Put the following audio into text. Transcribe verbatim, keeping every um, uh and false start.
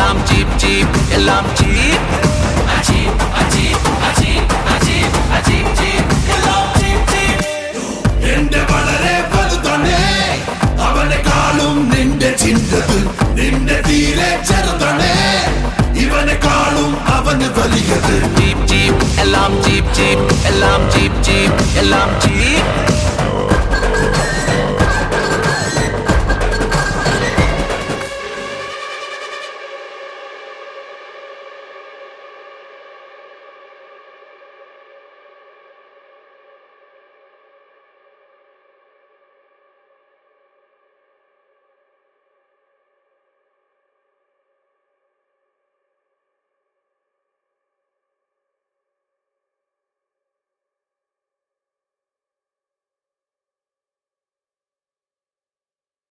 എല്ലാം ചീപ്പ് ചീപ്പ് എല്ലാം ചീപ്പ് അജീബ് അജീബ് അജീബ് അജീബ് അജീബ് ചീപ്പ് എല്ലാം ചീപ്പ് ചീപ്പ് എന്റെ വളരെ വലുതാണ് അവനെക്കാളും നിന്റെ ചിന്തത് നിന്റെ തീരെ ചെറുതാണ് ഇവനെക്കാളും അവന് വലിയത് ചീപ്പ് ചീപ്പ് എല്ലാം ചീപ്പ് ചീപ്പ് എല്ലാം ചീപ്പ് ചീപ്പ് എല്ലാം ചീപ്പ്